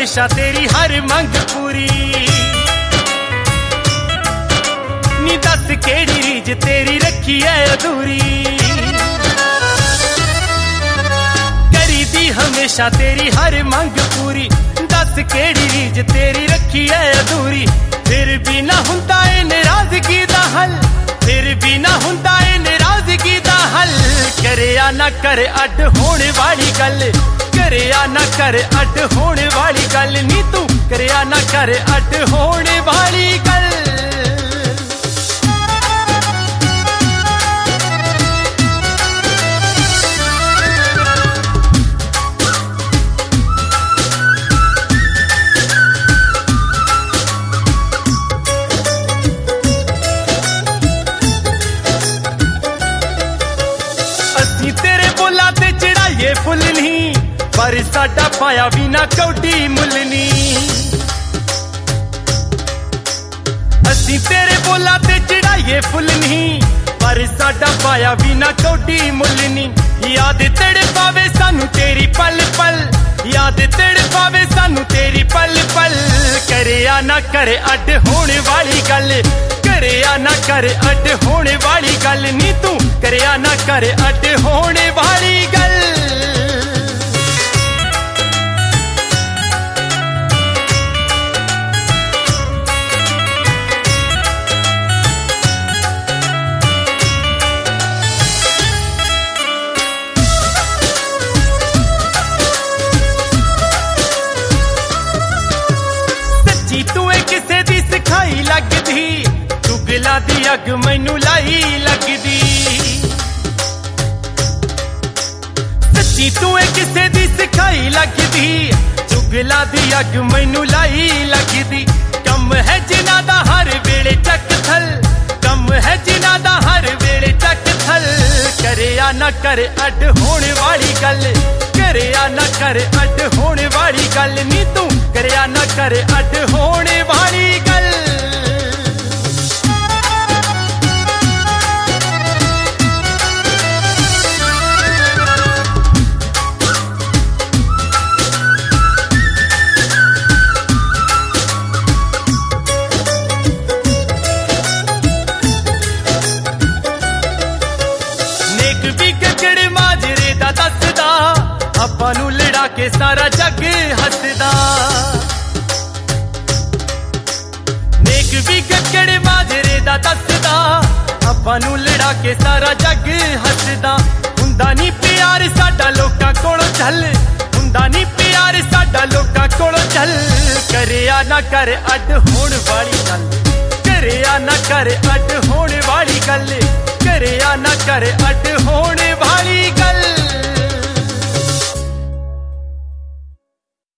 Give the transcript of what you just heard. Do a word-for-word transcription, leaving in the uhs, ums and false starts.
हमेशा तेरी हर मंग पूरी। नी दस केड़ी रीज तेरी रखी है अधूरी, करी दी हमेशा तेरी हर मंग पूरी। दस केड़ी रीज तेरी रखी है अधूरी, फिर भी ना हुंदा ए नाराजगी दा हल, फिर भी ना हुंदा ए नाराजगी दा हल। करे या ना करे अड होने वाली गल, करे या ना करे अड होने वाली गल। नी तू करे या ना करे अड होने वाली गल। असी तेरे बोला ते चढ़ाइए फुल नहीं, पर साडा पाया भी ना कौडी मुलनी। असी तेरे बोला ते चढ़ाइए फुल नहीं, पर साडा पाया भी ना कौडी मुलनी। याद तेरे पावे सानू तेरी पल पल, याद तेरे पावे सानू तेरी पल पल। करे या ना करे अड होने वाली गल, करे या ना करे अड होने वाली गल। नी तू करे या ना करे अड होने वाली गल। सच्ची तू किसे दी सिखाई लगदी, चुगला दी अग मैनू लाई लगदी। सच्ची तू किसे दी सिखाई लगदी, चुगला दी अग मैनू लाई लगदी। कम है जिन्हां दा हर वेले चक थल, कम है जिन्हां दा हर वेले चक थल। करे या ना करे अड होने वाली गल, करे या ना करे अड होने वाली गल। नी तू करे या ना करे अड होने वाली गल। ਆਪਾਂ ਨੂੰ ਲੜਾ ਕੇ ਸਾਰਾ ਜੱਗ ਹੱਸਦਾ, ਨੇਕ ਵੀ ਗੱਗੜ ਮਾਜਰੇ ਦਾ ਦੱਸਦਾ। ਆਪਾਂ ਨੂੰ ਲੜਾ ਕੇ ਸਾਰਾ ਜੱਗ ਹੱਸਦਾ। ਹੁੰਦਾ ਨਹੀਂ ਪਿਆਰ ਸਾਡਾ ਲੋਕਾਂ ਕੋਲੋਂ ਚੱਲ, ਹੁੰਦਾ ਨਹੀਂ ਪਿਆਰ ਸਾਡਾ ਲੋਕਾਂ ਕੋਲੋਂ ਚੱਲ। ਕਰਿਆ ਨਾ ਕਰ ਅੱਡ ਹੋਣ ਵਾਲੀ ਗੱਲ, ਕਰਿਆ ਨਾ ਕਰ ਅੱਡ ਹੋਣ ਵਾਲੀ ਗੱਲ, ਕਰਿਆ ਨਾ ਕਰ ਅੱਡ ਹੋਣ ਵਾਲੀ ਗੱਲ।